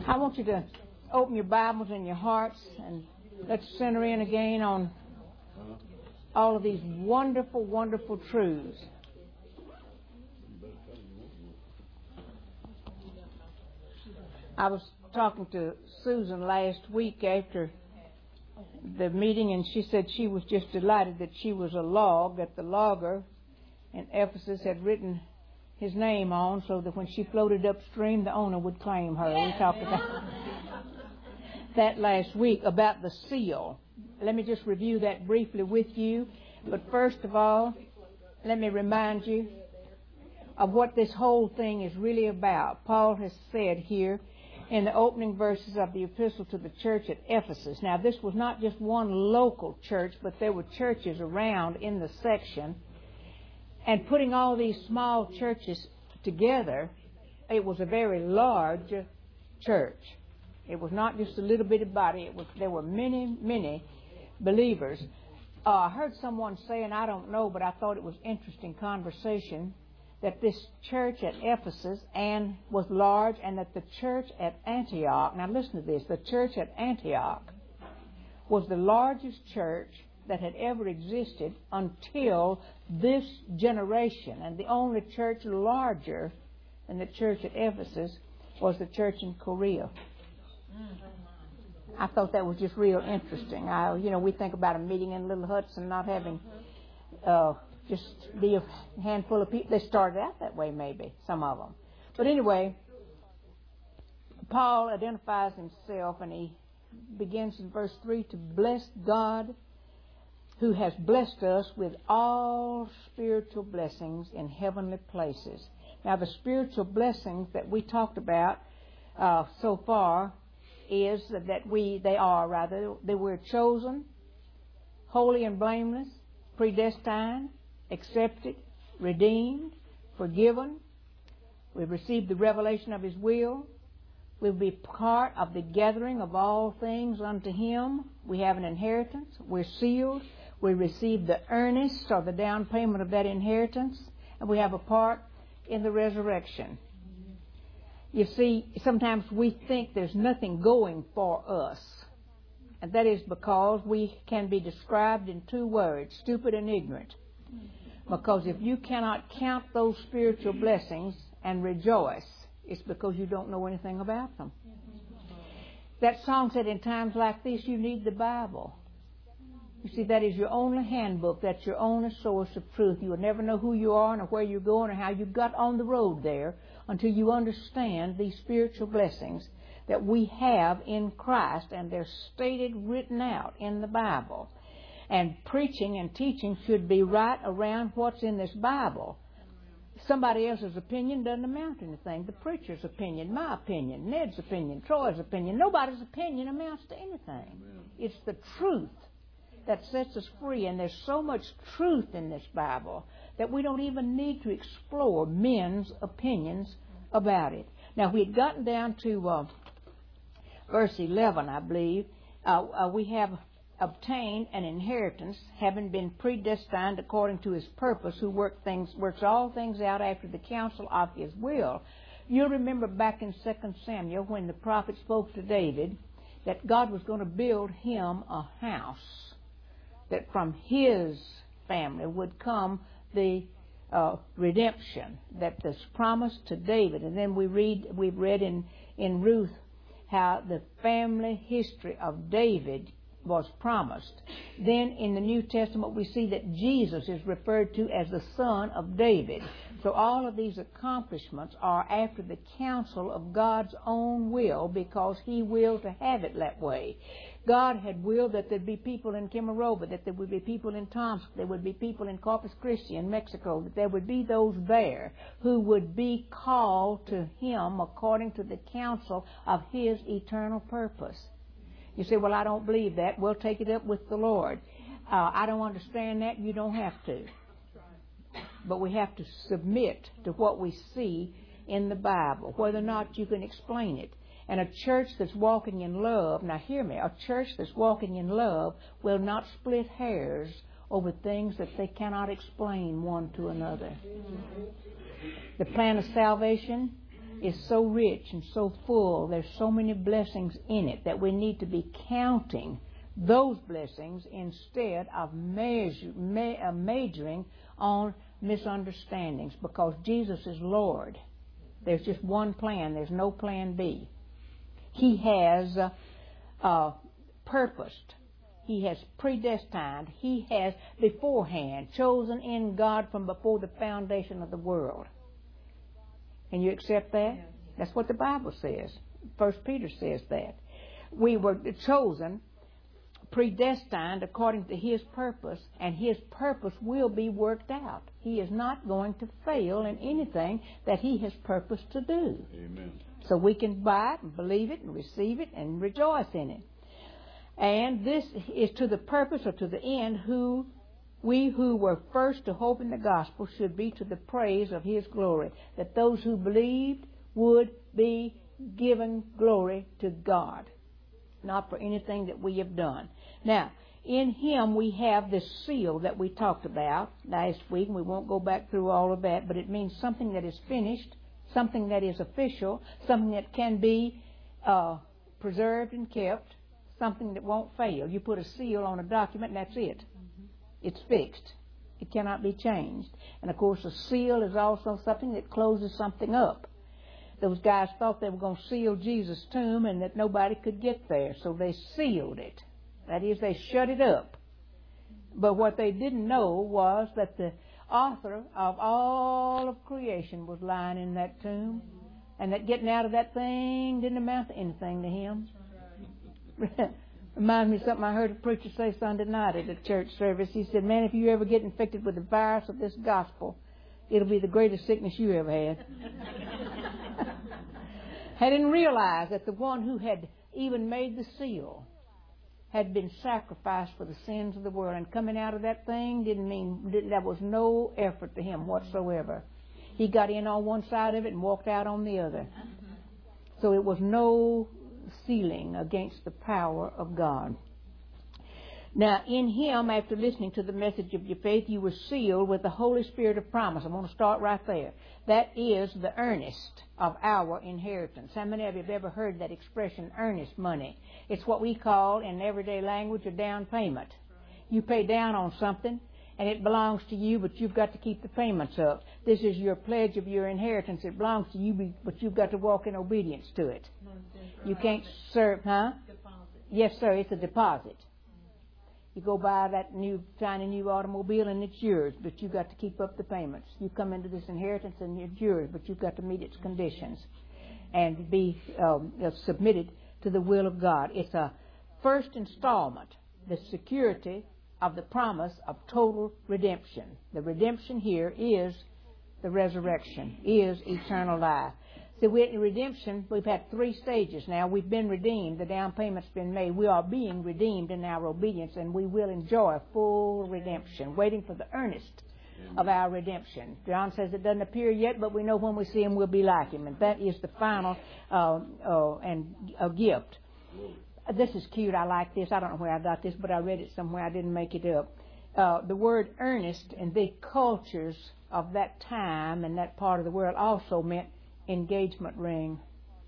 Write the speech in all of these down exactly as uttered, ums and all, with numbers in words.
I want you to open your Bibles and your hearts and let's center in again on all of these wonderful, wonderful truths. I was talking to Susan last week after the meeting, and she said she was just delighted that she was a log, that the logger in Ephesus had written his name on so that when she floated upstream, the owner would claim her. We talked about that last week, about the seal. Let me just review that briefly with you. But first of all, let me remind you of what this whole thing is really about. Paul has said here in the opening verses of the epistle to the church at Ephesus. Now, this was not just one local church, but there were churches around in the section. And putting all these small churches together, it was a very large church. It was not just a little bitty body. It was, there were many, many believers. Uh, I heard someone say, and I don't know, but I thought it was interesting conversation, that this church at Ephesus and was large, and that the church at Antioch, now listen to this, the church at Antioch was the largest church that had ever existed until this generation. And the only church larger than the church at Ephesus was the church in Korea. I thought that was just real interesting. I, you know, we think about a meeting in little huts and not having uh, just be a handful of people. They started out that way, maybe, some of them. But anyway, Paul identifies himself, and he begins in verse three to bless God, who has blessed us with all spiritual blessings in heavenly places. Now, the spiritual blessings that we talked about uh, so far is that we, they are rather, that we're chosen, holy and blameless, predestined, accepted, redeemed, forgiven. We've received the revelation of His will. We'll be part of the gathering of all things unto Him. We have an inheritance. We're sealed. We receive the earnest or the down payment of that inheritance, and we have a part in the resurrection. You see, sometimes we think there's nothing going for us, and that is because we can be described in two words, stupid and ignorant. Because if you cannot count those spiritual blessings and rejoice, it's because you don't know anything about them. That song said, in times like this, you need the Bible. You see, that is your only handbook. That's your only source of truth. You will never know who you are and where you're going or how you got on the road there until you understand these spiritual blessings that we have in Christ, and they're stated, written out in the Bible. And preaching and teaching should be right around what's in this Bible. Somebody else's opinion doesn't amount to anything. The preacher's opinion, my opinion, Ned's opinion, Troy's opinion, nobody's opinion amounts to anything. It's the truth that sets us free, and there's so much truth in this Bible that we don't even need to explore men's opinions about it. Now, we had gotten down to uh, verse eleven, I believe. Uh, uh, we have obtained an inheritance, having been predestined according to His purpose, who work things, works all things out after the counsel of His will. You'll remember back in Second Samuel when the prophet spoke to David that God was going to build him a house, that from his family would come the uh, redemption that was promised to David. And then we read, we've read in, in Ruth how the family history of David was promised. Then in the New Testament we see that Jesus is referred to as the son of David. So all of these accomplishments are after the counsel of God's own will, because He willed to have it that way. God had willed that there'd be people in Kemerovo, that there would be people in Tomsk, there would be people in Corpus Christi in Mexico, that there would be those there who would be called to Him according to the counsel of His eternal purpose. You say, well, I don't believe that. We'll take it up with the Lord. Uh, I don't understand that. You don't have to. But we have to submit to what we see in the Bible, whether or not you can explain it. And a church that's walking in love, now hear me, a church that's walking in love will not split hairs over things that they cannot explain one to another. The plan of salvation is so rich and so full. There's so many blessings in it that we need to be counting those blessings instead of measure, ma- uh, majoring on misunderstandings, because Jesus is Lord. There's just one plan. There's no plan B. He has uh, uh, purposed. He has predestined. He has beforehand chosen in God from before the foundation of the world. Can you accept that? That's what the Bible says. First Peter says that. We were chosen, predestined according to His purpose, and His purpose will be worked out. He is not going to fail in anything that He has purposed to do. Amen. So we can buy it and believe it and receive it and rejoice in it. And this is to the purpose or to the end who we who were first to hope in the gospel should be to the praise of His glory, that those who believed would be given glory to God, not for anything that we have done. Now, in Him we have this seal that we talked about last week, and we won't go back through all of that, but it means something that is finished, something that is official, something that can be uh, preserved and kept, something that won't fail. You put a seal on a document and that's it. It's fixed. It cannot be changed. And of course a seal is also something that closes something up. Those guys thought they were going to seal Jesus' tomb and that nobody could get there, so they sealed it. That is, they shut it up. But what they didn't know was that the author of all of creation was lying in that tomb, and that getting out of that thing didn't amount to anything to him. Reminds me of something I heard a preacher say Sunday night at a church service. He said, man, if you ever get infected with the virus of this gospel, it'll be the greatest sickness you ever had. I didn't realize that the one who had even made the seal had been sacrificed for the sins of the world. And coming out of that thing didn't mean, didn't, there was no effort to him whatsoever. He got in on one side of it and walked out on the other. So it was no sealing against the power of God. Now, in Him, after listening to the message of your faith, you were sealed with the Holy Spirit of promise. I'm going to start right there. That is the earnest of our inheritance. How many of you have ever heard that expression, earnest money? It's what we call, in everyday language, a down payment. You pay down on something, and it belongs to you, but you've got to keep the payments up. This is your pledge of your inheritance. It belongs to you, but you've got to walk in obedience to it. You can't serve, huh? Yes, sir, it's a deposit. You go buy that new, shiny new automobile and it's yours, but you've got to keep up the payments. You come into this inheritance and it's yours, but you've got to meet its conditions and be um, submitted to the will of God. It's a first installment, the security of the promise of total redemption. The redemption here is the resurrection, is eternal life. So we in redemption, we've had three stages now. We've been redeemed. The down payment's been made. We are being redeemed in our obedience, and we will enjoy full redemption, waiting for the earnest of our redemption. John says it doesn't appear yet, but we know when we see Him, we'll be like Him. And that is the final uh, uh, and a gift. This is cute. I like this. I don't know where I got this, but I read it somewhere. I didn't make it up. Uh, the word earnest in the cultures of that time and that part of the world also meant engagement ring.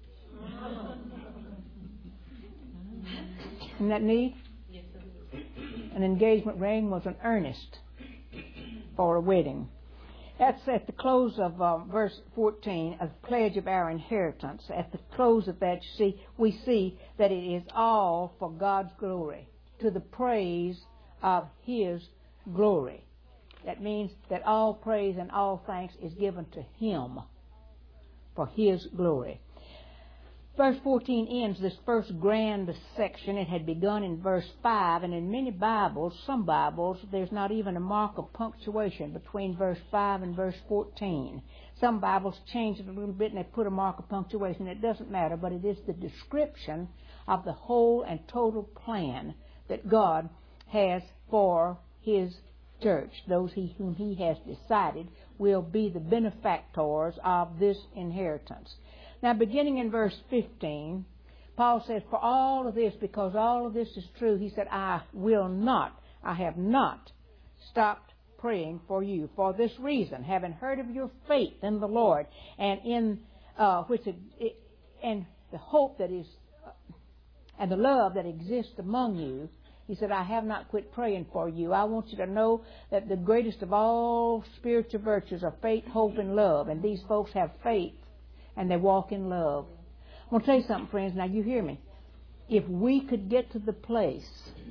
Isn't that neat? An engagement ring was an earnest for a wedding. That's at the close of uh, verse fourteen, a pledge of our inheritance. At the close of that, you see, we see that it is all for God's glory, to the praise of His glory. That means that all praise and all thanks is given to Him for His glory. Verse fourteen ends this first grand section. It had begun in verse five, and in many Bibles, some Bibles, there's not even a mark of punctuation between verse five and verse fourteen. Some Bibles change it a little bit and they put a mark of punctuation. It doesn't matter, but it is the description of the whole and total plan that God has for His church. Those he, whom He has decided will be the benefactors of this inheritance. Now, beginning in verse fifteen, Paul says, for all of this, because all of this is true, he said, I will not, I have not stopped praying for you for this reason, having heard of your faith in the Lord and in uh, which it, it, and the hope that is, uh, and the love that exists among you. He said, I have not quit praying for you. I want you to know that the greatest of all spiritual virtues are faith, hope, and love. And these folks have faith, and they walk in love. I want to tell you something, friends. Now, you hear me. If we could get to the place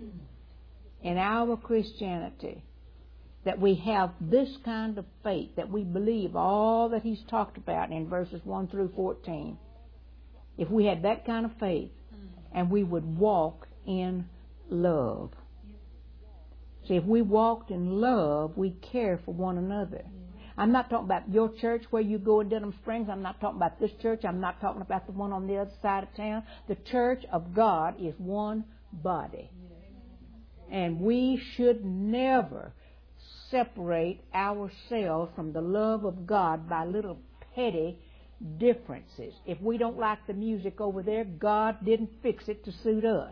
in our Christianity that we have this kind of faith, that we believe all that he's talked about in verses one through fourteen, if we had that kind of faith, and we would walk in love. See, if we walked in love, we care for one another. I'm not talking about your church where you go in Denham Springs. I'm not talking about this church. I'm not talking about the one on the other side of town. The church of God is one body. And we should never separate ourselves from the love of God by little petty differences. If we don't like the music over there, God didn't fix it to suit us.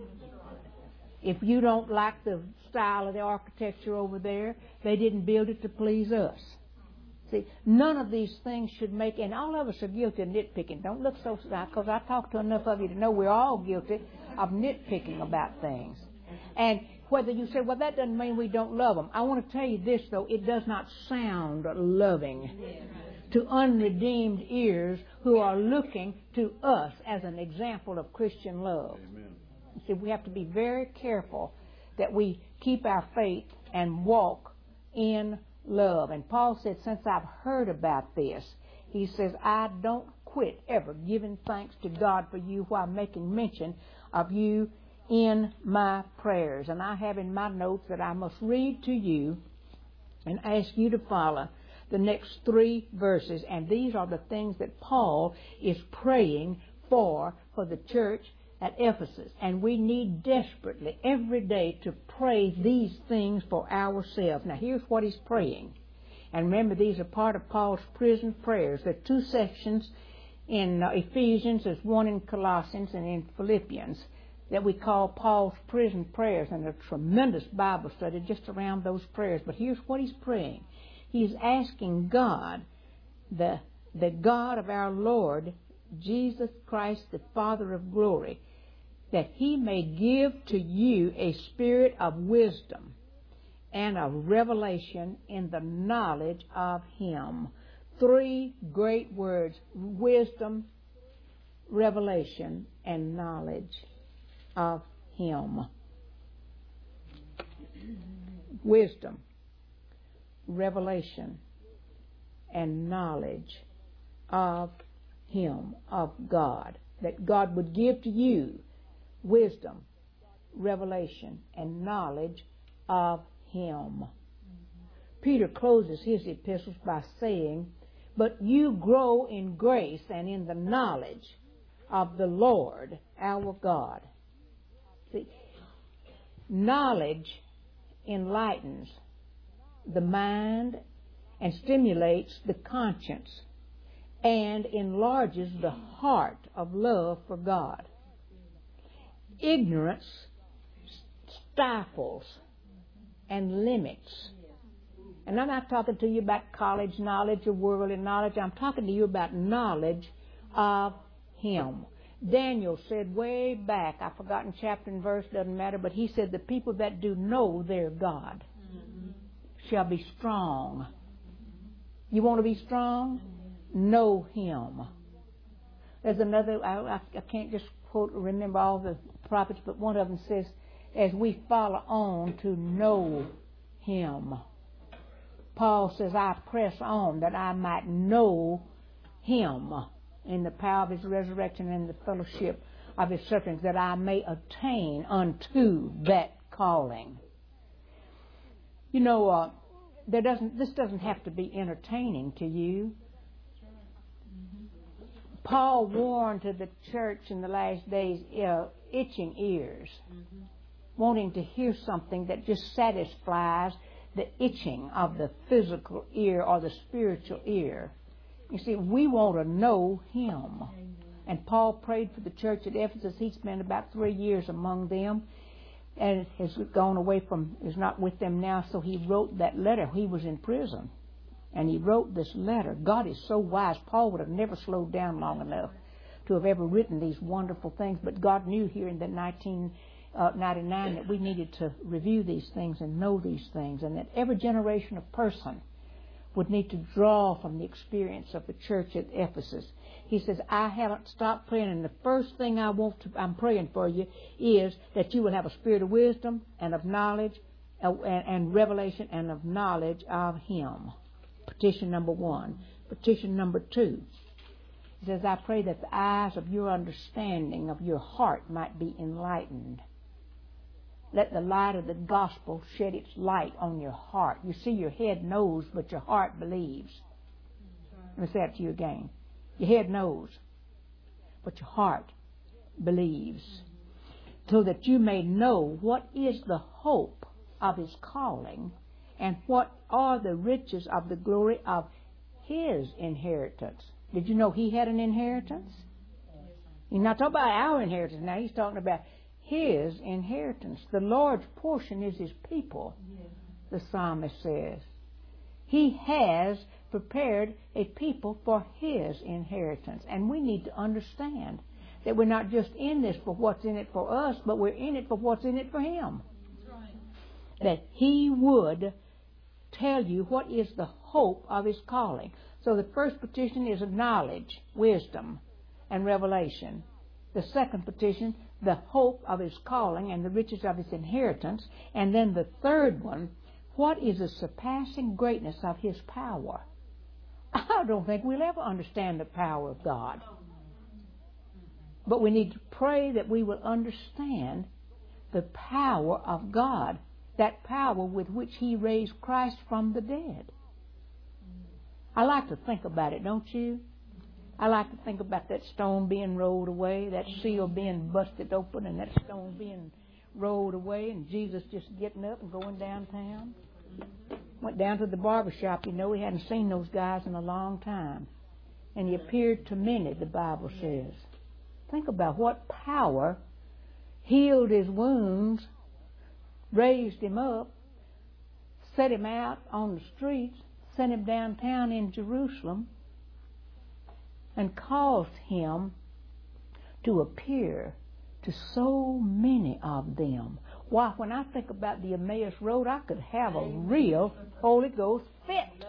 If you don't like the style of the architecture over there, they didn't build it to please us. See, none of these things should make, and all of us are guilty of nitpicking. Don't look so sad, because I talked to enough of you to know we're all guilty of nitpicking about things. And whether you say, well, that doesn't mean we don't love them. I want to tell you this, though. It does not sound loving to unredeemed ears who are looking to us as an example of Christian love. Amen. See, we have to be very careful that we keep our faith and walk in love. And Paul said, since I've heard about this, he says, I don't quit ever giving thanks to God for you while making mention of you in my prayers. And I have in my notes that I must read to you and ask you to follow the next three verses. And these are the things that Paul is praying for for the church at Ephesus. And we need desperately every day to pray these things for ourselves. Now here's what he's praying. And remember, these are part of Paul's prison prayers. There are two sections in uh, Ephesians, there's one in Colossians and in Philippians, that we call Paul's prison prayers. And a tremendous Bible study just around those prayers. But here's what he's praying. He's asking God, the, the God of our Lord Jesus Christ, the Father of glory, that he may give to you a spirit of wisdom and of revelation in the knowledge of him. Three great words: wisdom, revelation, and knowledge of him. Wisdom, revelation, and knowledge of him, of God. That God would give to you wisdom, revelation, and knowledge of him. Peter closes his epistles by saying, but you grow in grace and in the knowledge of the Lord our God. See, knowledge enlightens the mind and stimulates the conscience and enlarges the heart of love for God. Ignorance stifles and limits. And I'm not talking to you about college knowledge or worldly knowledge. I'm talking to you about knowledge of him. Daniel said way back, I've forgotten chapter and verse, doesn't matter, but he said the people that do know their God mm-hmm. shall be strong. You want to be strong? Know him. There's another, I, I, I can't just quote, remember all the prophets, but one of them says, as we follow on to know him. Paul says, I press on that I might know him in the power of his resurrection and the fellowship of his sufferings, that I may attain unto that calling. You know, uh, there doesn't. This doesn't have to be entertaining to you. Paul warned to the church in the last days, uh, itching ears, mm-hmm. wanting to hear something that just satisfies the itching of the physical ear or the spiritual ear. You see, we want to know him. And Paul prayed for the church at Ephesus. He spent about three years among them and has gone away from, is not with them now, so he wrote that letter. He was in prison. And he wrote this letter. God is so wise. Paul would have never slowed down long enough to have ever written these wonderful things. But God knew here in the nineteen ninety-nine that we needed to review these things and know these things, and that every generation of person would need to draw from the experience of the church at Ephesus. He says, I haven't stopped praying, and the first thing I want to, I'm praying for you is that you will have a spirit of wisdom and of knowledge uh, and, and revelation and of knowledge of Him. Petition number one. Petition number two. He says, I pray that the eyes of your understanding of your heart might be enlightened. Let the light of the gospel shed its light on your heart. You see, your head knows, but your heart believes. Let me say that to you again. Your head knows, but your heart believes. So that you may know what is the hope of His calling and what are the riches of the glory of His inheritance. Did you know He had an inheritance? He's not talking about our inheritance now. He's talking about His inheritance. The Lord's portion is His people, the psalmist says. He has prepared a people for His inheritance. And we need to understand that we're not just in this for what's in it for us, but we're in it for what's in it for Him. That He would tell you what is the hope of His calling. So the first petition is of knowledge, wisdom, and revelation. The second petition, the hope of His calling and the riches of His inheritance. And then the third one, what is the surpassing greatness of His power? I don't think we'll ever understand the power of God. But we need to pray that we will understand the power of God, that power with which He raised Christ from the dead. I like to think about it, don't you? I like to think about that stone being rolled away, that seal being busted open, and that stone being rolled away, and Jesus just getting up and going downtown. Went down to the barber shop. You know, he hadn't seen those guys in a long time. And He appeared to many, the Bible says. Think about what power healed his wounds, raised him up, set him out on the streets, sent him downtown in Jerusalem, and caused him to appear to so many of them. Why, when I think about the Emmaus Road, I could have a real Holy Ghost fit.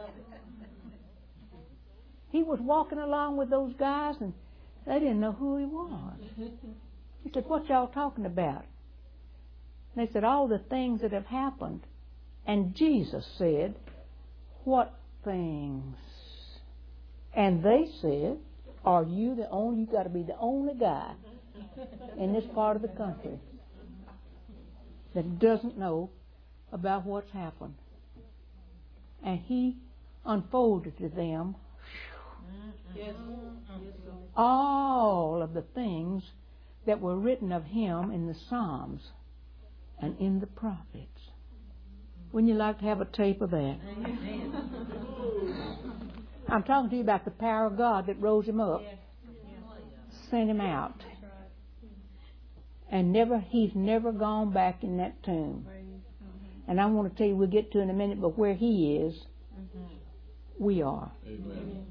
He was walking along with those guys, and they didn't know who He was. He said, what y'all talking about? And they said, all the things that have happened. And Jesus said, what things? And they said, are you the only, you got to be the only guy in this part of the country that doesn't know about what's happened. And He unfolded to them all of the things that were written of Him in the Psalms and in the prophets. Wouldn't you like to have a tape of that? I'm talking to you about the power of God that rose Him up, sent Him out. And never, He's never gone back in that tomb. And I want to tell you, we'll get to in a minute, but where He is, we are. Amen.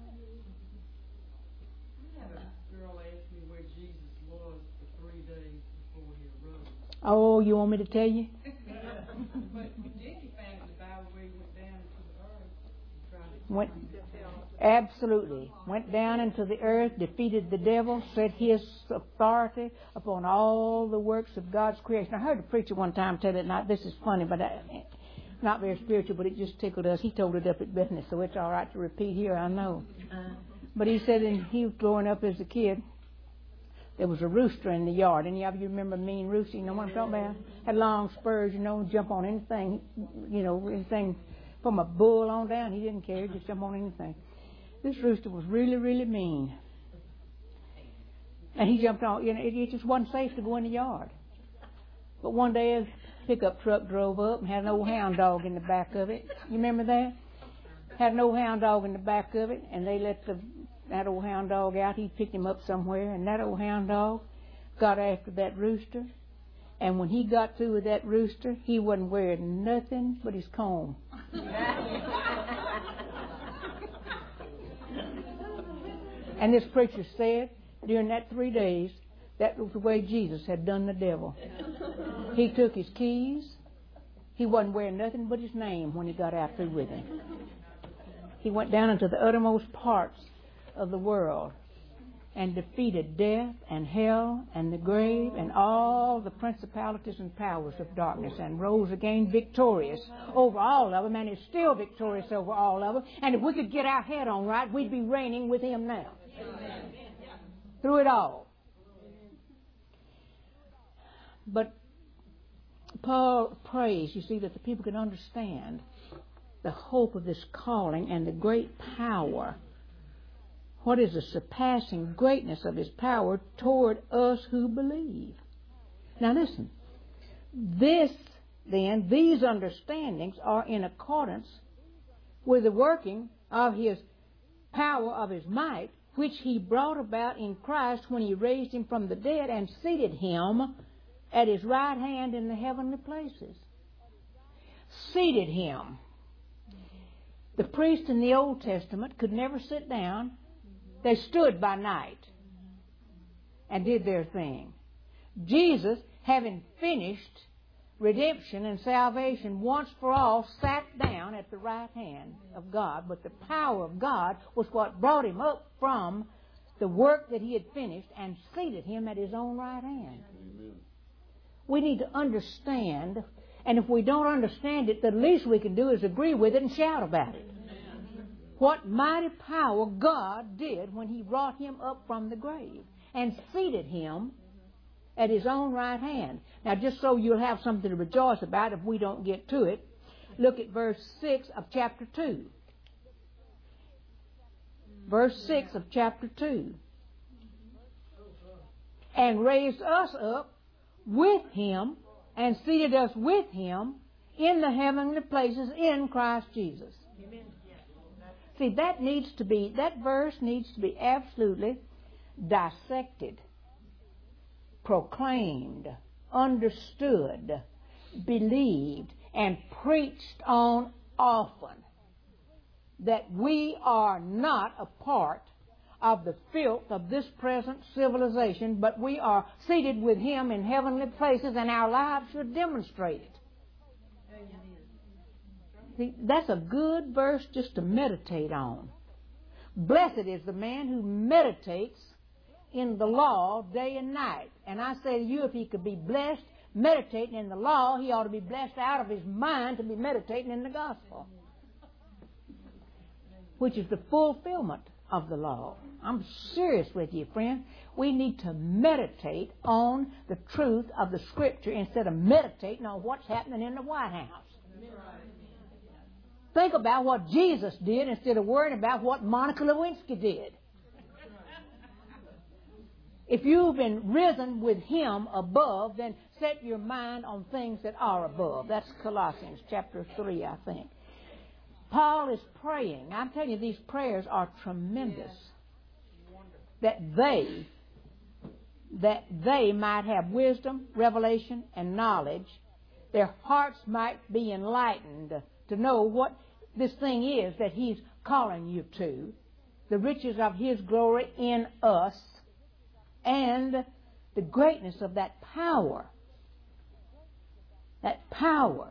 I had a girl ask me where Jesus was for three days before He arose. Oh, you want me to tell you? But then He found in the Bible where He went down to the earth and tried to Went, absolutely. Went down into the earth, defeated the devil, set His authority upon all the works of God's creation. I heard a preacher one time tell it, not this is funny, but I, not very spiritual, but it just tickled us. He told it up at business, so it's all right to repeat here, I know. But he said, and he was growing up as a kid, there was a rooster in the yard. Any of you remember Mean Rooster? You know what I'm talking about? Had long spurs, you know, jump on anything, you know, anything from a bull on down. He didn't care, just jump on anything. This rooster was really, really mean. And he jumped on, you know, it, it just wasn't safe to go in the yard. But one day a pickup truck drove up and had an old hound dog in the back of it. You remember that? Had an old hound dog in the back of it, and they let the that old hound dog out. He picked him up somewhere, and that old hound dog got after that rooster. And when he got through with that rooster, he wasn't wearing nothing but his comb. And this preacher said during that three days, that was the way Jesus had done the devil. He took his keys. He wasn't wearing nothing but his name when he got out through with him. He went down into the uttermost parts of the world and defeated death and hell and the grave and all the principalities and powers of darkness, and rose again victorious over all of them, and is still victorious over all of them. And if we could get our head on right, we'd be reigning with him now. Amen. Through it all. But Paul prays, you see, that the people can understand the hope of this calling and the great power. What is the surpassing greatness of his power toward us who believe? Now listen, this then, these understandings are in accordance with the working of his power of his might, which he brought about in Christ when he raised him from the dead and seated him at his right hand in the heavenly places. Seated him. The priests in the Old Testament could never sit down. They stood by night and did their thing. Jesus, having finished redemption and salvation once for all, sat down at the right hand of God. But the power of God was what brought him up from the work that he had finished and seated him at his own right hand. Amen. We need to understand, and if we don't understand it, the least we can do is agree with it and shout about it. What mighty power God did when he brought him up from the grave and seated him at his own right hand. Now, just so you'll have something to rejoice about if we don't get to it, look at verse six of chapter two. Verse six of chapter two. And raised us up with him and seated us with him in the heavenly places in Christ Jesus. Amen. See, that needs to be, that verse needs to be absolutely dissected, proclaimed, understood, believed, and preached on often. That we are not a part of the filth of this present civilization, but we are seated with him in heavenly places, and our lives should demonstrate it. See, that's a good verse just to meditate on. Blessed is the man who meditates in the law day and night. And I say to you, if he could be blessed meditating in the law, he ought to be blessed out of his mind to be meditating in the gospel, which is the fulfillment of the law. I'm serious with you, friend. We need to meditate on the truth of the Scripture instead of meditating on what's happening in the White House. Think about what Jesus did instead of worrying about what Monica Lewinsky did. If you've been risen with him above, then set your mind on things that are above. That's Colossians chapter three, I think. Paul is praying. I'm telling you, these prayers are tremendous. That they, that they might have wisdom, revelation, and knowledge. Their hearts might be enlightened to know what this thing is that he's calling you to, the riches of his glory in us, and the greatness of that power, that power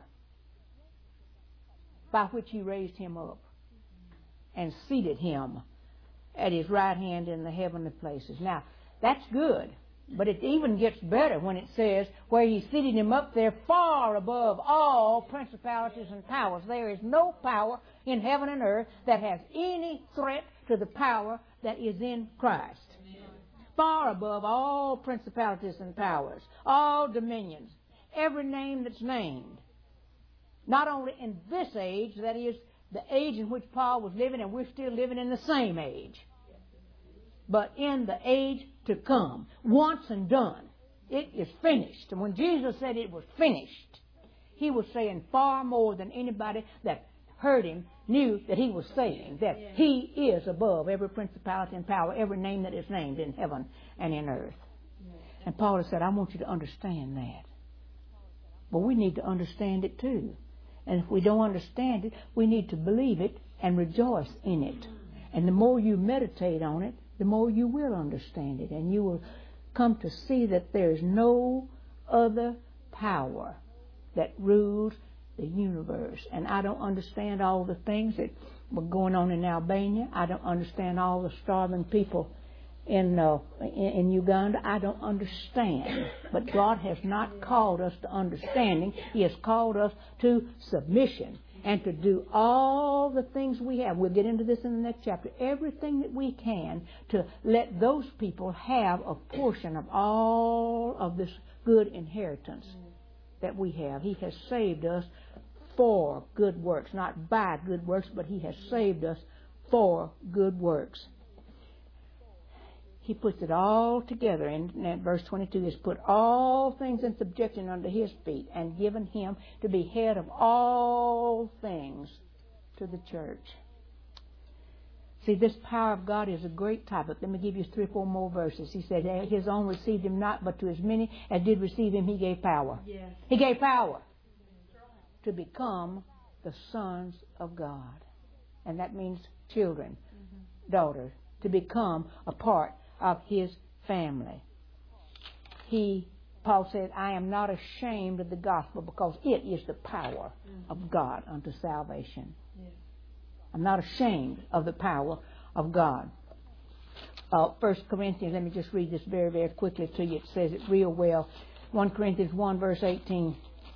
by which he raised him up and seated him at his right hand in the heavenly places. Now, that's good. But it even gets better when it says where he seated him up there far above all principalities and powers. There is no power in heaven and earth that has any threat to the power that is in Christ. Amen. Far above all principalities and powers, all dominions, every name that's named. Not only in this age, that is the age in which Paul was living, and we're still living in the same age, but in the age to come, once and done. It is finished. And when Jesus said it was finished, he was saying far more than anybody that heard him knew that he was saying, that yeah. he is above every principality and power, every name that is named in heaven and in earth. Yeah. And Paul has said, I want you to understand that. But we need to understand it too. And if we don't understand it, we need to believe it and rejoice in it. And the more you meditate on it, the more you will understand it. And you will come to see that there is no other power that rules the universe. And I don't understand all the things that were going on in Albania. I don't understand all the starving people in, uh, in in Uganda. I don't understand. But God has not called us to understanding. He has called us to submission and to do all the things we have. We'll get into this in the next chapter. Everything that we can to let those people have a portion of all of this good inheritance that we have. He has saved us for good works, not by good works, but He has saved us for good works. He puts it all together in, in verse twenty-two. Is put all things in subjection under His feet and given Him to be head of all things to the church. See, this power of God is a great topic. Let me give you three or four more verses. He said, His own received Him not, but to as many as did receive Him, He gave power. Yes. He gave power to become the sons of God. And that means children, mm-hmm. daughters, to become a part of His family. He, Paul said, I am not ashamed of the gospel because it is the power mm-hmm. of God unto salvation. Yes. I'm not ashamed of the power of God. Uh, First Corinthians, let me just read this very, very quickly to you. It says it real well. First Corinthians one, verse eighteen.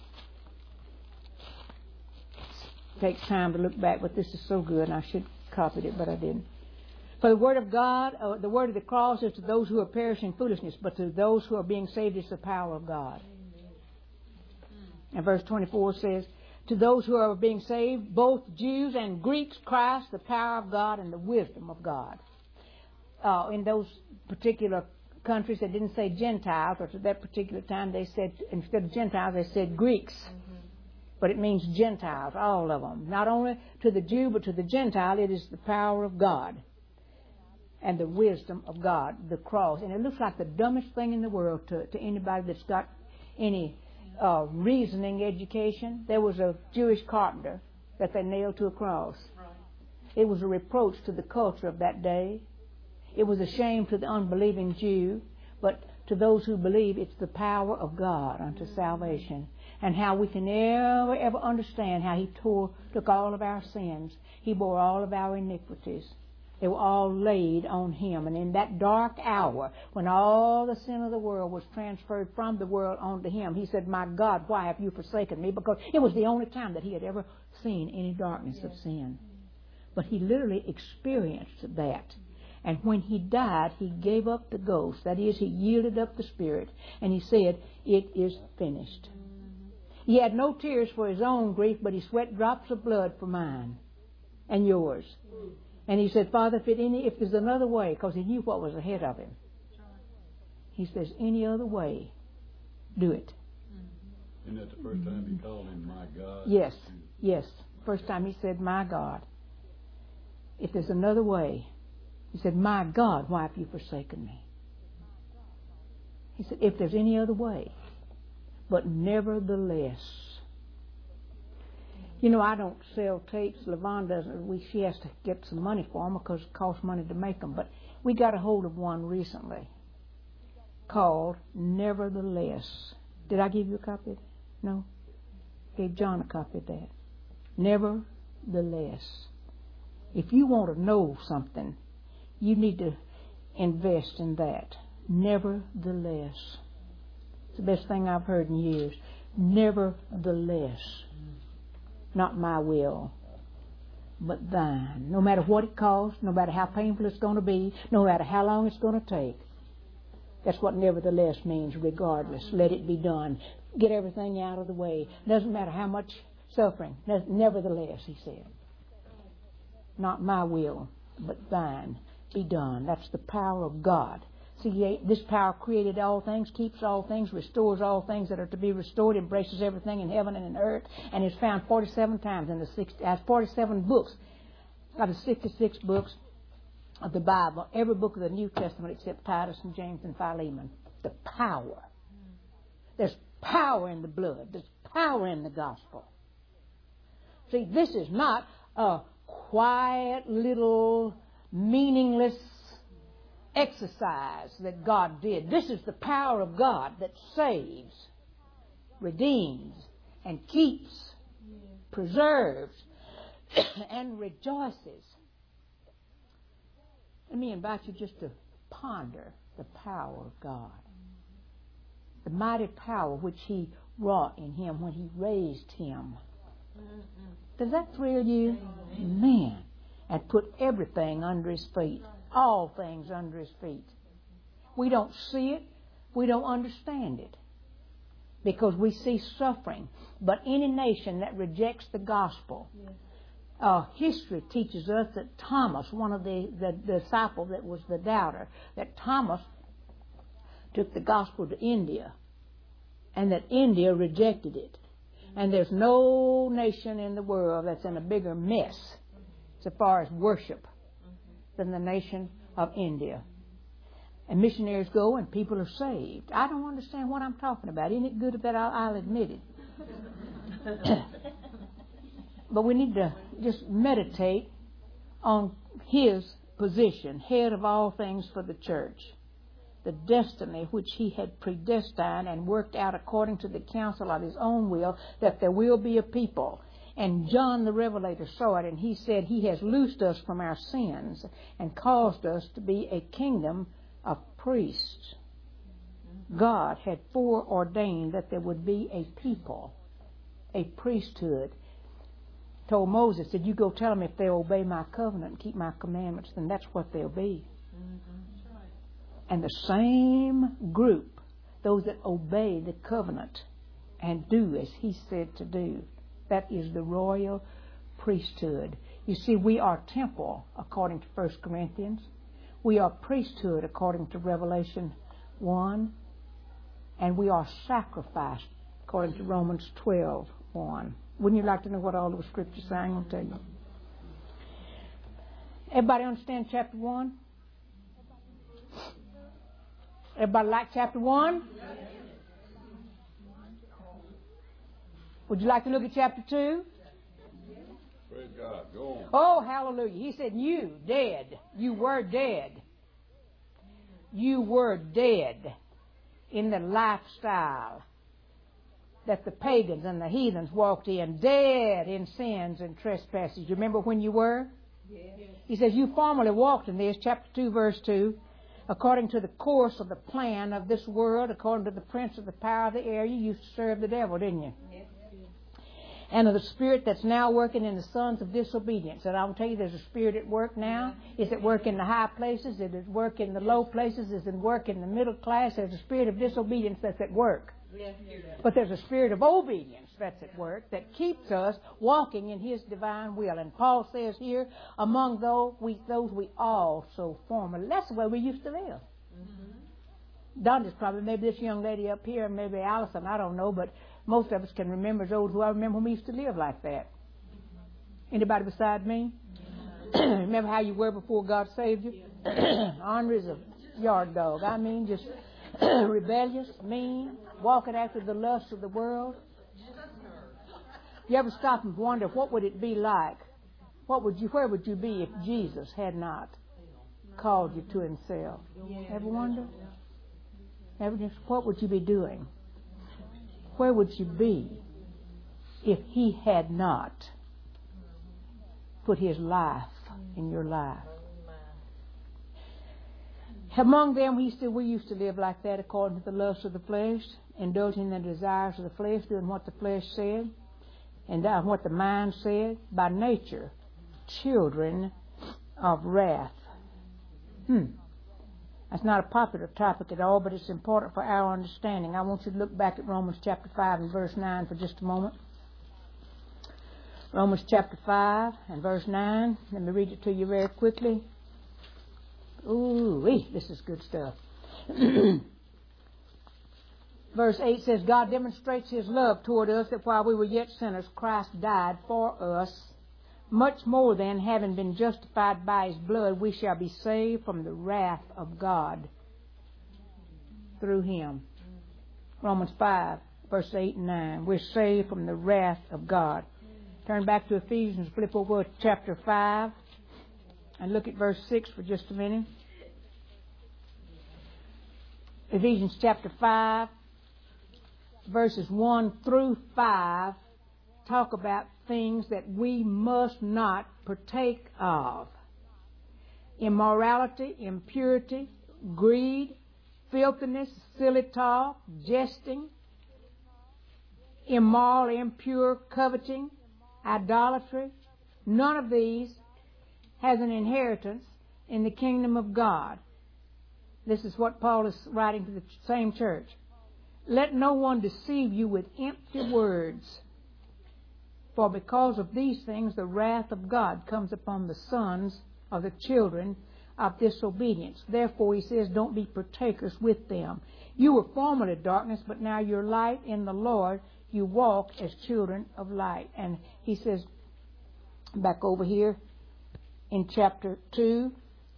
It takes time to look back, but this is so good, and I should have copied it, but I didn't. For the word of God, uh, the word of the cross is to those who are perishing foolishness, but to those who are being saved is the power of God. And verse twenty-four says, to those who are being saved, both Jews and Greeks, Christ, the power of God and the wisdom of God. Uh, in those particular countries, they didn't say Gentiles, or to that particular time they said, instead of Gentiles, they said Greeks. Mm-hmm. But it means Gentiles, all of them. Not only to the Jew, but to the Gentile, it is the power of God and the wisdom of God, the cross. And it looks like the dumbest thing in the world to, to anybody that's got any uh, reasoning education. There was a Jewish carpenter that they nailed to a cross. It was a reproach to the culture of that day. It was a shame to the unbelieving Jew. But to those who believe, it's the power of God unto salvation. And how we can never, ever understand how He tore, took all of our sins. He bore all of our iniquities. They were all laid on Him. And in that dark hour, when all the sin of the world was transferred from the world onto Him, He said, my God, why have you forsaken me? Because it was the only time that He had ever seen any darkness of sin. But He literally experienced that. And when He died, He gave up the ghost. That is, He yielded up the spirit. And He said, it is finished. He had no tears for His own grief, but He sweat drops of blood for mine and yours. And He said, Father, if, it any, if there's another way, because He knew what was ahead of Him. He says, any other way, do it. Isn't that the first time He called Him my God? Yes, yes. First time He said, my God. If there's another way, He said, my God, why have you forsaken me? He said, if there's any other way. But nevertheless, you know, I don't sell tapes. LaVon doesn't. We, she has to get some money for them because it costs money to make them. But we got a hold of one recently called Nevertheless. Did I give you a copy of that? No? Gave John a copy of that. Nevertheless. If you want to know something, you need to invest in that. Nevertheless. It's the best thing I've heard in years. Nevertheless, not my will, but thine. No matter what it costs, no matter how painful it's going to be, no matter how long it's going to take. That's what nevertheless means, regardless. Let it be done. Get everything out of the way. Doesn't matter how much suffering. Nevertheless, He said. Not my will, but thine be done. That's the power of God. See, this power created all things, keeps all things, restores all things that are to be restored, embraces everything in heaven and in earth, and is found forty-seven times in the sixty, has forty-seven books of the sixty-six books of the Bible, every book of the New Testament except Titus and James and Philemon. The power. There's power in the blood. There's power in the gospel. See, this is not a quiet little meaningless exercise that God did. This is the power of God that saves, redeems, and keeps, preserves, and rejoices. Let me invite you just to ponder the power of God. The mighty power which He wrought in Him when He raised Him. Does that thrill you? Man. And put everything under His feet. All things under His feet. We don't see it. We don't understand it. Because we see suffering. But any nation that rejects the gospel, uh, history teaches us that Thomas, one of the, the disciples that was the doubter, that Thomas took the gospel to India, and that India rejected it. And there's no nation in the world that's in a bigger mess so far as worship than the nation of India. And missionaries go and people are saved. I don't understand what I'm talking about. Isn't it good that I'll, I'll admit it? But we need to just meditate on His position, head of all things for the church. The destiny which He had predestined and worked out according to the counsel of His own will, that there will be a people. And John the Revelator saw it, and he said, He has loosed us from our sins and caused us to be a kingdom of priests. God had foreordained that there would be a people, a priesthood. Told Moses, said, you go tell them if they obey my covenant and keep my commandments, then that's what they'll be. And the same group, those that obey the covenant and do as He said to do, that is the royal priesthood. You see, we are temple according to First Corinthians. We are priesthood according to Revelation one. And we are sacrifice according to Romans twelve one. Wouldn't you like to know what all those scriptures say? I'm going to tell you. Everybody understand chapter one? Everybody like chapter one? Would you like to look at chapter two? Praise God. Go on. Oh, hallelujah. He said, you, dead. You were dead. You were dead in the lifestyle that the pagans and the heathens walked in, dead in sins and trespasses. You remember when you were? Yes. He says, you formerly walked in this, chapter two, verse two, according to the course of the plan of this world, according to the prince of the power of the air. You used to serve the devil, didn't you? Yes. And of the spirit that's now working in the sons of disobedience. And I'll tell you, there's a spirit at work now. Is it work in the high places? Is it work in the low places? Is it work in the middle class? There's a spirit of disobedience that's at work. But there's a spirit of obedience that's at work that keeps us walking in His divine will. And Paul says here, among those we, those we also formerly. That's the way we used to live. Mm-hmm. Donna's probably, maybe this young lady up here, maybe Allison, I don't know, but most of us can remember as old who I remember when we used to live like that. Anybody beside me? Mm-hmm. Remember how you were before God saved you? Ornery's a yard dog. I mean, just rebellious, mean, walking after the lusts of the world. You ever stop and wonder what would it be like? What would you? Where would you be if Jesus had not called you to Himself? Ever wonder? Ever just what would you be doing? Where would you be if He had not put His life in your life? Among them, we, still, we used to live like that according to the lusts of the flesh, indulging in the desires of the flesh, doing what the flesh said, and uh, what the mind said. By nature, children of wrath. Hmm. That's not a popular topic at all, but it's important for our understanding. I want you to look back at Romans chapter five and verse nine for just a moment. Romans chapter five and verse nine. Let me read it to you very quickly. Ooh, this is good stuff. Verse eight says, God demonstrates His love toward us, that while we were yet sinners, Christ died for us. Much more than, having been justified by His blood, we shall be saved from the wrath of God through Him. Romans five, verse eight and nine. We're saved from the wrath of God. Turn back to Ephesians, flip over to chapter five, and look at verse six for just a minute. Ephesians chapter five, verses one through five, talk about things that we must not partake of. Immorality, impurity, greed, filthiness, silly talk, jesting, immoral, impure, coveting, idolatry. None of these has an inheritance in the kingdom of God. This is what Paul is writing to the same church. Let no one deceive you with empty words. For because of these things the wrath of God comes upon the sons of the children of disobedience. Therefore, he says, don't be partakers with them. You were formerly darkness, but now you're light in the Lord. You walk as children of light. And he says, back over here in chapter two,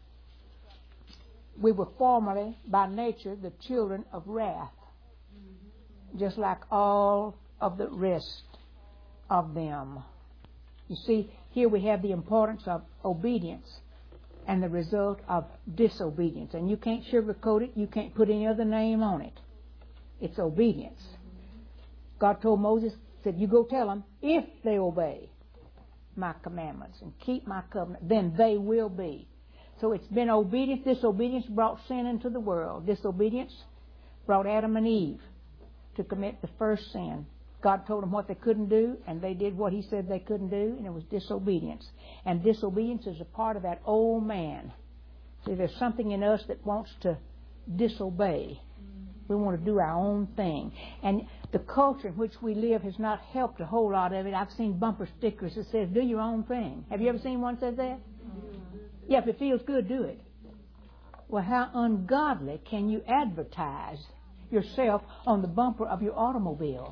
we were formerly by nature the children of wrath, just like all of the rest of them. You see, here we have the importance of obedience and the result of disobedience. And you can't sugarcoat it. You can't put any other name on it. It's obedience. God told Moses, said, you go tell them, if they obey my commandments and keep my covenant, then they will be. So it's been obedience. Disobedience brought sin into the world. Disobedience brought Adam and Eve to commit the first sin. God told them what they couldn't do, and they did what he said they couldn't do, and it was disobedience. And disobedience is a part of that old man. See, there's something in us that wants to disobey. We want to do our own thing. And the culture in which we live has not helped a whole lot of it. I've seen bumper stickers that says, do your own thing. Have you ever seen one that says that? Yeah, if it feels good, do it. Well, how ungodly can you advertise yourself on the bumper of your automobile?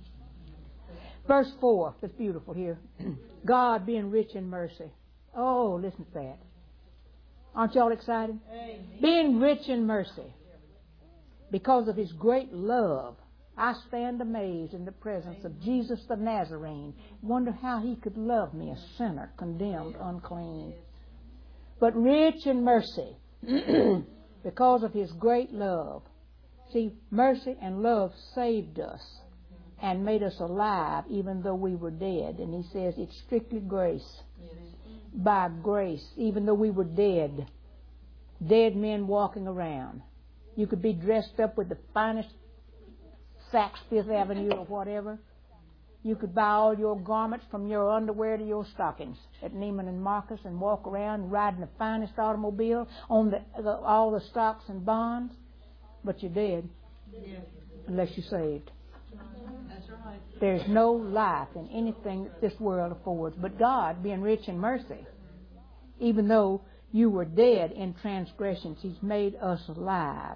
Verse four, that's beautiful here. God being rich in mercy. Oh, listen to that. Aren't y'all excited? Amen. Being rich in mercy. Because of his great love, I stand amazed in the presence of Jesus the Nazarene. Wonder how he could love me, a sinner, condemned, unclean. But rich in mercy, because of his great love. See, mercy and love saved us and made us alive even though we were dead. And he says it's strictly grace. By grace, even though we were dead. Dead men walking around. You could be dressed up with the finest Saks Fifth Avenue or whatever. You could buy all your garments from your underwear to your stockings at Neiman and Marcus and walk around riding the finest automobile on the, the, all the stocks and bonds. But you're dead unless you're saved. That's right. There's no life in anything that this world affords. But God, being rich in mercy, even though you were dead in transgressions, he's made us alive.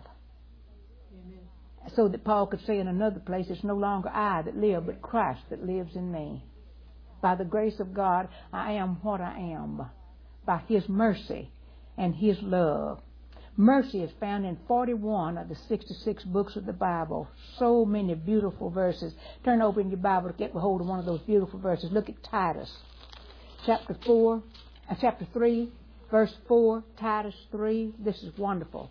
So that Paul could say in another place, it's no longer I that live, but Christ that lives in me. By the grace of God, I am what I am. By his mercy and his love. Mercy is found in forty-one of the sixty-six books of the Bible. So many beautiful verses. Turn over in your Bible to get hold of one of those beautiful verses. Look at Titus. Chapter four, uh, chapter three, verse four, Titus three. This is wonderful.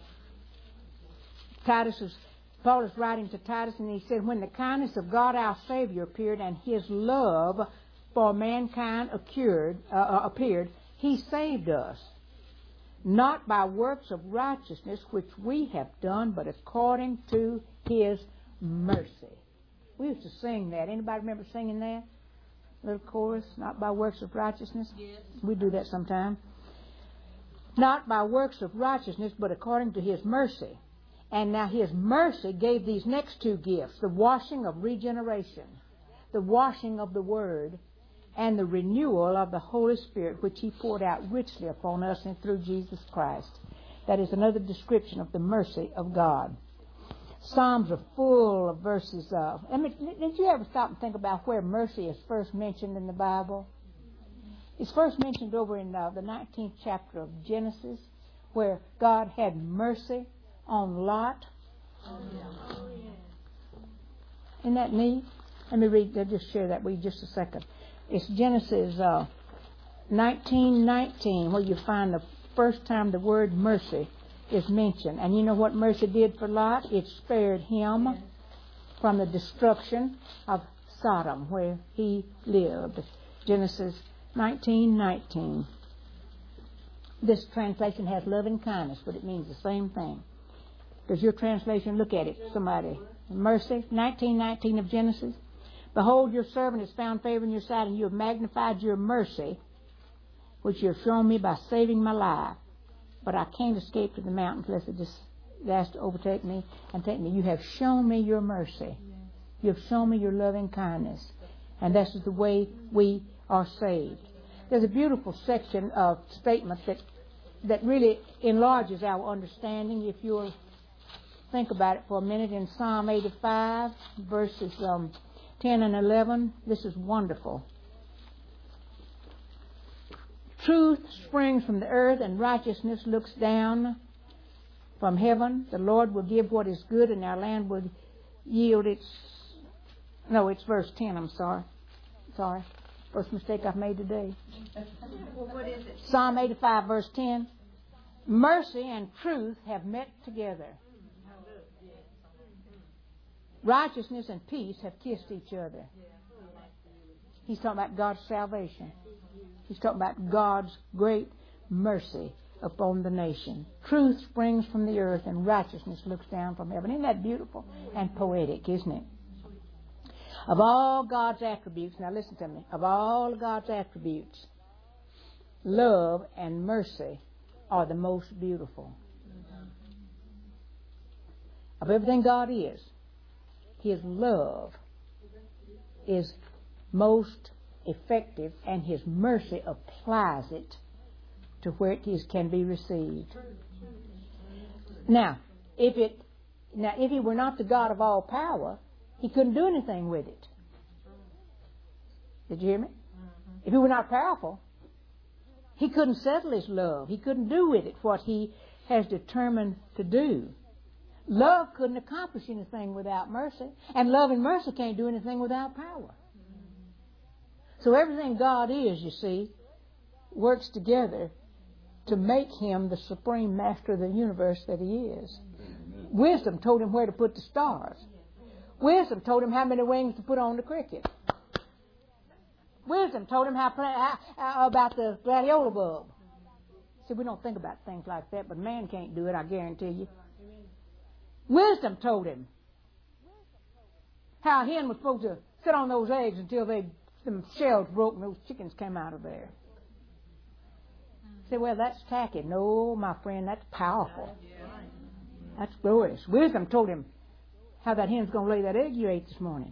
Titus is Paul is writing to Titus, and he said, when the kindness of God our Savior appeared and his love for mankind occurred, uh, appeared, he saved us, not by works of righteousness which we have done, but according to his mercy. We used to sing that. Anybody remember singing that? Little chorus, not by works of righteousness? Yes. We do that sometime. Not by works of righteousness, but according to his mercy. And now his mercy gave these next two gifts, the washing of regeneration, the washing of the Word, and the renewal of the Holy Spirit, which he poured out richly upon us and through Jesus Christ. That is another description of the mercy of God. Psalms are full of verses of... I mean, did you ever stop and think about where mercy is first mentioned in the Bible? It's first mentioned over in uh, the nineteenth chapter of Genesis, where God had mercy on Lot. Oh, yeah. Isn't that neat? Let me read, I'll just share that with you just a second. It's Genesis uh, nineteen nineteen, where you find the first time the word mercy is mentioned. And you know what mercy did for Lot? It spared him from the destruction of Sodom, where he lived. Genesis nineteen nineteen. This translation has loving kindness, but it means the same thing. Does your translation look at it? Somebody. Mercy, nineteen nineteen of Genesis. Behold, your servant has found favor in your sight, and you have magnified your mercy, which you have shown me by saving my life. But I can't escape to the mountains lest it just has to overtake me and take me. You have shown me your mercy. You have shown me your loving kindness. And this is the way we are saved. There's a beautiful section of statements that, that really enlarges our understanding. If you'll think about it for a minute, in Psalm eighty-five, verses um, ten and eleven, this is wonderful. Truth springs from the earth, and righteousness looks down from heaven. The Lord will give what is good, and our land will yield its... No, it's verse ten, I'm sorry. Sorry. First mistake I've made today. Well, what is it? Psalm eighty-five, verse ten. Mercy and truth have met together. Righteousness and peace have kissed each other. He's talking about God's salvation. He's talking about God's great mercy upon the nation. Truth springs from the earth, and righteousness looks down from heaven. Isn't that beautiful and poetic, isn't it? Of all God's attributes, now listen to me, of all God's attributes, love and mercy are the most beautiful. Of everything God is, His love is most effective, and His mercy applies it to where it is can be received. Now, if it now if He were not the God of all power, He couldn't do anything with it. Did you hear me? If He were not powerful, He couldn't settle His love. He couldn't do with it what He has determined to do. Love couldn't accomplish anything without mercy, and love and mercy can't do anything without power. So everything God is, you see, works together to make Him the supreme master of the universe that He is. Wisdom told Him where to put the stars. Wisdom told Him how many wings to put on the cricket. Wisdom told Him how, how, how about the gladiola bulb. See, we don't think about things like that, but man can't do it, I guarantee you. Wisdom told Him how a hen was supposed to sit on those eggs until they them shells broke and those chickens came out of there. Say, well, that's tacky. No, my friend, that's powerful. That's glorious. Wisdom told him how that hen's going to lay that egg you ate this morning.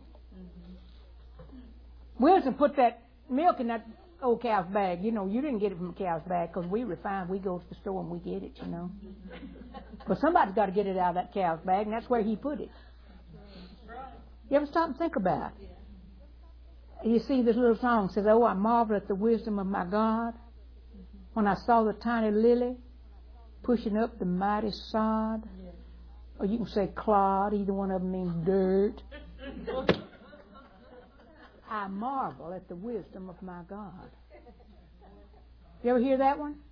Wisdom put that milk in that old cow's bag. You know, you didn't get it from a cow's bag because we refine. We go to the store and we get it, you know. But somebody's got to get it out of that cow's bag, and that's where He put it. You ever stop and think about it? You see, this little song says, oh, I marvel at the wisdom of my God when I saw the tiny lily pushing up the mighty sod. Or you can say clod. Either one of them means dirt. I marvel at the wisdom of my God. You ever hear that one?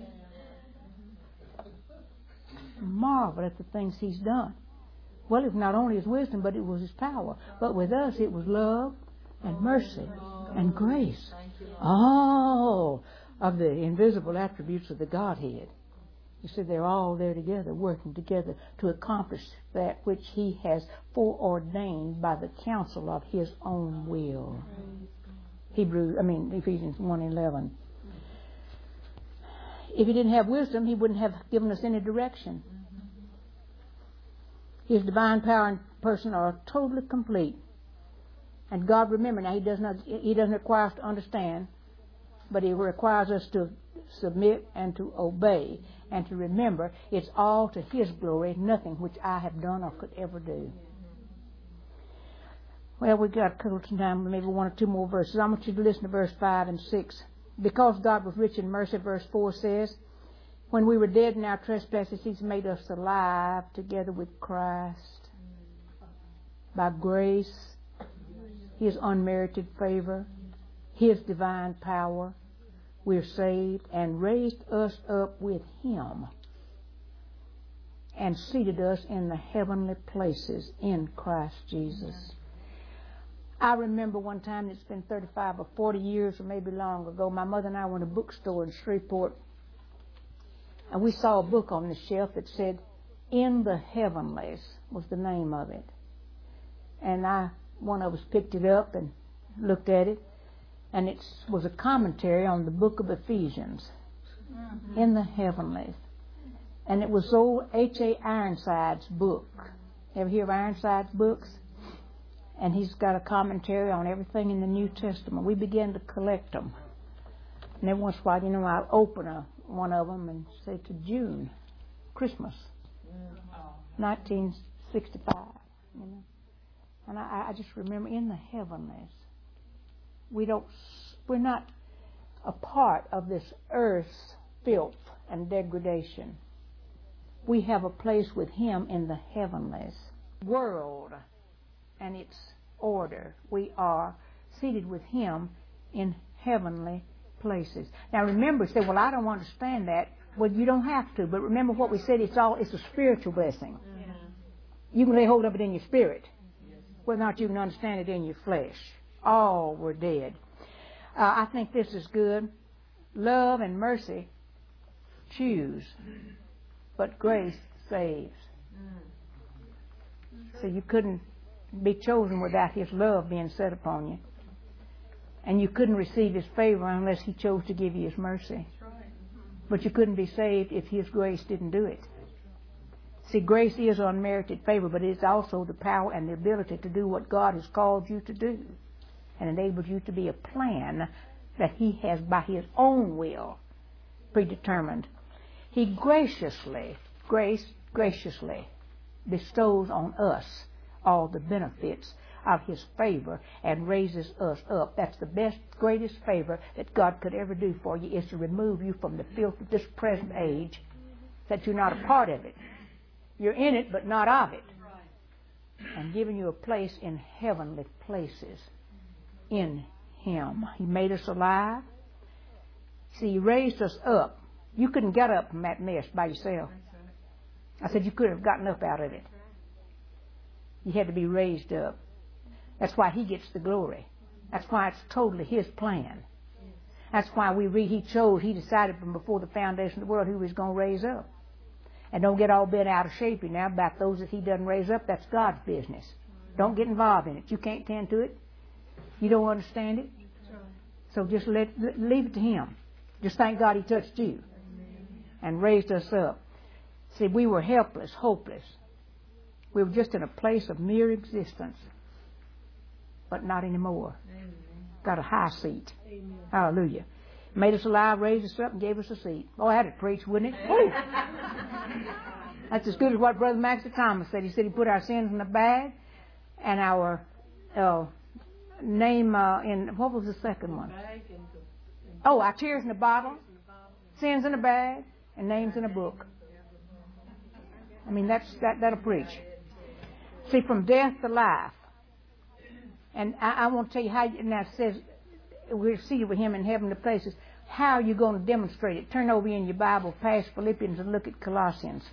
Marvel at the things He's done. Well, it's not only His wisdom, but it was His power. But with us, it was love and mercy and grace. All of the invisible attributes of the Godhead. You see, they're all there together, working together to accomplish that which He has foreordained by the counsel of His own will. Hebrews, I mean Ephesians one eleven. If He didn't have wisdom, He wouldn't have given us any direction. His divine power and person are totally complete. And God, remember, now He does not, He doesn't require us to understand, but He requires us to submit and to obey and to remember it's all to His glory, nothing which I have done or could ever do. Well, we've got a little time, maybe one or two more verses. I want you to listen to verse five and six. Because God was rich in mercy, verse four says, when we were dead in our trespasses, He's made us alive together with Christ. By grace, His unmerited favor, His divine power, we're saved, and raised us up with Him and seated us in the heavenly places in Christ Jesus. I remember one time, it's been thirty-five or forty years or maybe long ago, my mother and I were in a bookstore in Shreveport, and we saw a book on the shelf that said, In the Heavenlies was the name of it. And I, one of us picked it up and looked at it, and it was a commentary on the book of Ephesians, mm-hmm. In the Heavenlies. And it was old H A Ironside's book. Ever hear of Ironside's books? And he's got a commentary on everything in the New Testament. We began to collect them. And every once in a while, you know, I'll open a, one of them and say to June, Christmas, nineteen sixty-five. You know, and I, I just remember in the heavenlies. We don't. We're not a part of this earth's filth and degradation. We have a place with Him in the heavenlies. World and its order. We are seated with Him in heavenly places. Now remember, say, well, I don't understand that. Well, you don't have to. But remember what we said, it's all, it's a spiritual blessing. Mm-hmm. You can lay hold of it in your spirit. Yes. Whether or not you can understand it in your flesh. All were dead. Uh, I think this is good. Love and mercy choose, but grace saves. Mm. So you couldn't be chosen without His love being set upon you. And you couldn't receive His favor unless He chose to give you His mercy. But you couldn't be saved if His grace didn't do it. See, grace is unmerited favor, but it is also the power and the ability to do what God has called you to do and enables you to be a plan that He has by His own will predetermined. He graciously, grace graciously bestows on us all the benefits of His favor and raises us up. That's the best, greatest favor that God could ever do for you, is to remove you from the filth of this present age, that you're not a part of it. You're in it, but not of it. And giving you a place in heavenly places in Him. He made us alive. See, He raised us up. You couldn't get up from that mess by yourself. I said you could have gotten up out of it. You had to be raised up. That's why He gets the glory. That's why it's totally His plan. That's why we read He chose, He decided from before the foundation of the world who He was going to raise up. And don't get all bent out of shape now about those that He doesn't raise up. That's God's business. Don't get involved in it. You can't tend to it. You don't understand it. So just let leave it to Him. Just thank God He touched you and raised us up. See, we were helpless, hopeless. We were just in a place of mere existence. But not anymore. Amen. Got a high seat. Amen. Hallelujah. Made us alive, raised us up, and gave us a seat. Oh, that'd preach, wouldn't it? Oh. That's as good as what Brother Max Thomas said. He said He put our sins in a bag and our uh, name uh, in, what was the second one? Oh, our tears in a bottle, sins in a bag, and names in a book. I mean, that's that, that'll preach. See, from death to life. And I, I want to tell you how, now it says we're seated with Him in heavenly places. How are you going to demonstrate it? Turn over in your Bible, past Philippians, and look at Colossians.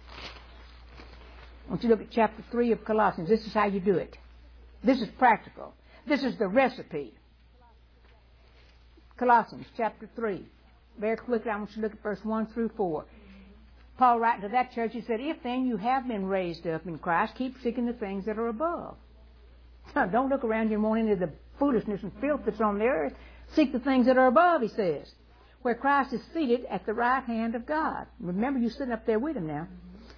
I want you to look at chapter three of Colossians. This is how you do it. This is practical. This is the recipe. Colossians chapter three. Very quickly, I want you to look at verse one through four. Paul writing to that church, he said, If then you have been raised up in Christ, keep seeking the things that are above. Now, don't look around you and want any of the foolishness and filth that's on the earth. Seek the things that are above, he says, where Christ is seated at the right hand of God. Remember, you're sitting up there with Him now.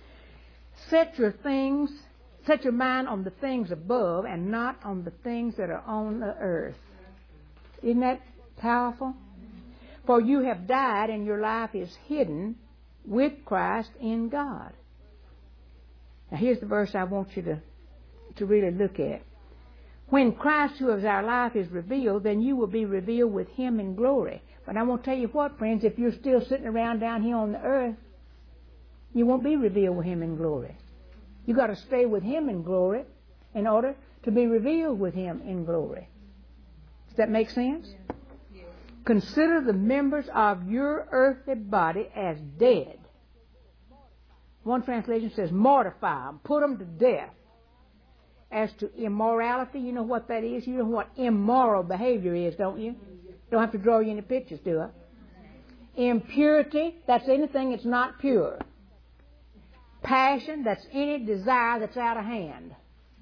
Set your things, set your mind on the things above and not on the things that are on the earth. Isn't that powerful? For you have died and your life is hidden with Christ in God. Now here's the verse I want you to, to really look at. When Christ, who is our life, is revealed, then you will be revealed with Him in glory. But I want to tell you what, friends, if you're still sitting around down here on the earth, you won't be revealed with Him in glory. You've got to stay with Him in glory in order to be revealed with Him in glory. Does that make sense? Yeah. Yeah. Consider the members of your earthly body as dead. One translation says mortify them, put them to death. As to immorality, you know what that is? You know what immoral behavior is, don't you? Don't have to draw you any pictures, do I? Impurity, that's anything that's not pure. Passion, that's any desire that's out of hand.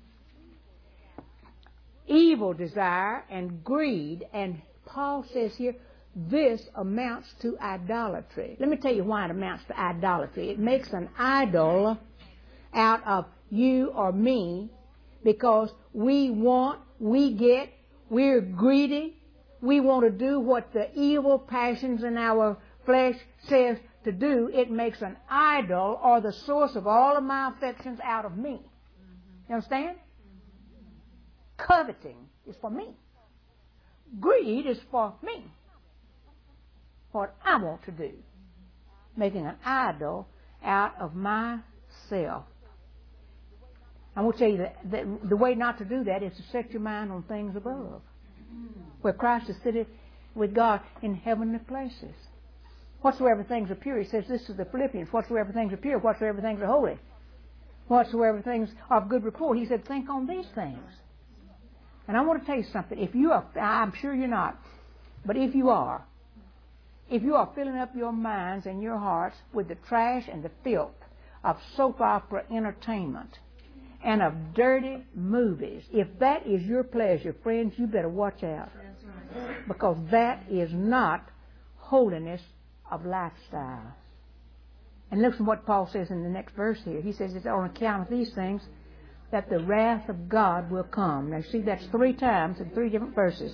Evil desire and greed, and Paul says here, this amounts to idolatry. Let me tell you why it amounts to idolatry. It makes an idol out of you or me because we want, we get, we're greedy. We want to do what the evil passions in our flesh says to do. It makes an idol or the source of all of my affections out of me. You understand? Coveting is for me. Greed is for me. What I want to do. Making an idol out of myself. I want to tell you that, that the way not to do that is to set your mind on things above, where Christ is seated with God in heavenly places. Whatsoever things are pure, he says this to the Philippians, whatsoever things are pure, whatsoever things are holy, whatsoever things are of good report. He said, think on these things. And I want to tell you something. If you are, I'm sure you're not, but if you are, if you are filling up your minds and your hearts with the trash and the filth of soap opera entertainment and of dirty movies, if that is your pleasure, friends, you better watch out. Because that is not holiness of lifestyle. And listen to what Paul says in the next verse here. He says it's on account of these things that the wrath of God will come. Now see, that's three times in three different verses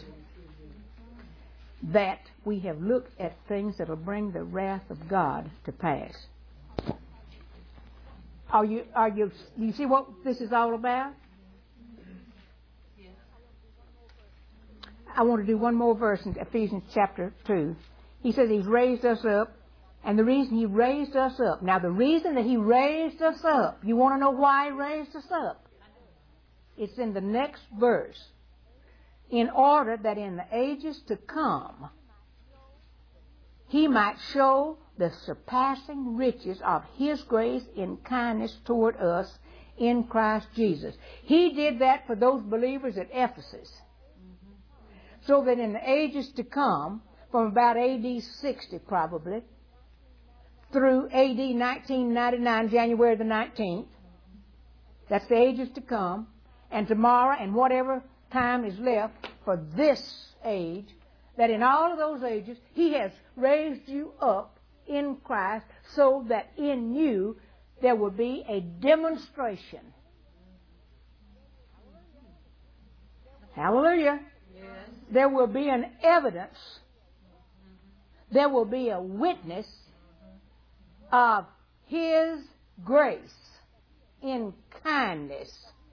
that we have looked at things that will bring the wrath of God to pass. Are you, are you, do you see what this is all about? I want to do one more verse in Ephesians chapter two. He says He's raised us up, and the reason He raised us up. Now the reason that He raised us up, you want to know why He raised us up? It's in the next verse. In order that in the ages to come, He might show the surpassing riches of His grace in kindness toward us in Christ Jesus. He did that for those believers at Ephesus. So that in the ages to come, from about A D sixty probably, through A D nineteen ninety-nine, January the nineteenth, that's the ages to come, and tomorrow and whatever time is left for this age, that in all of those ages, He has raised you up in Christ so that in you there will be a demonstration. Hallelujah. Yes. There will be an evidence. There will be a witness of His grace in kindness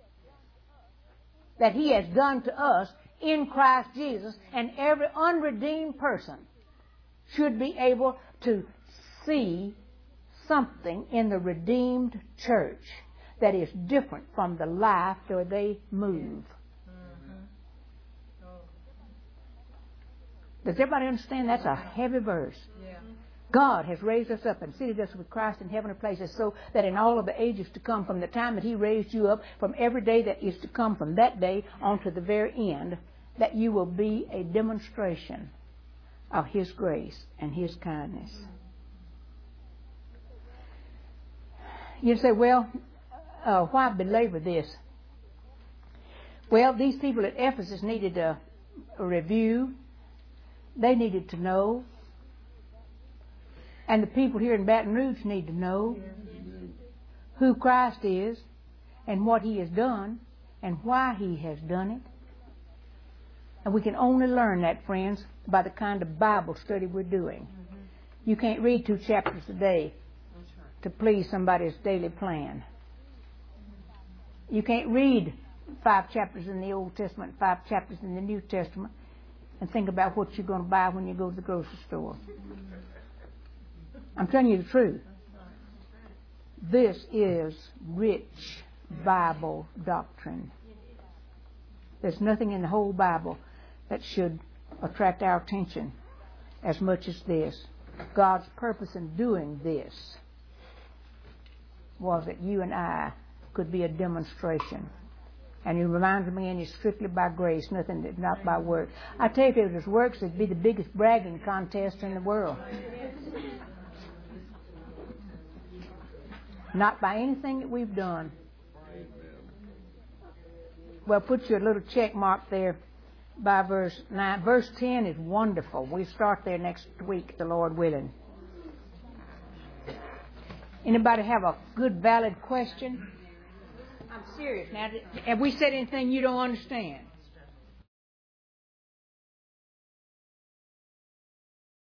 that He has done to us in Christ Jesus, and every unredeemed person should be able to see something in the redeemed church that is different from the life where they move. Does everybody understand? That's a heavy verse. Yeah. God has raised us up and seated us with Christ in heavenly places so that in all of the ages to come, from the time that He raised you up, from every day that is to come from that day on to the very end, that you will be a demonstration of His grace and His kindness. You say, well, uh, why belabor this? Well, these people at Ephesus needed a, a review. They needed to know. And the people here in Baton Rouge need to know who Christ is and what He has done and why He has done it. And we can only learn that, friends, by the kind of Bible study we're doing. You can't read two chapters a day to please somebody's daily plan. You can't read five chapters in the Old Testament, five chapters in the New Testament, and think about what you're going to buy when you go to the grocery store. I'm telling you the truth. This is rich Bible doctrine. There's nothing in the whole Bible that should attract our attention as much as this. God's purpose in doing this. was that you and I could be a demonstration. And He reminds me, and it's strictly by grace, nothing, not by works. I tell you, if it was works, it'd be the biggest bragging contest in the world. Not by anything that we've done. Well, put your little check mark there by verse nine. Verse ten is wonderful. We start there next week, the Lord willing. Anybody have a good, valid question? I'm serious. Now, have we said anything you don't understand?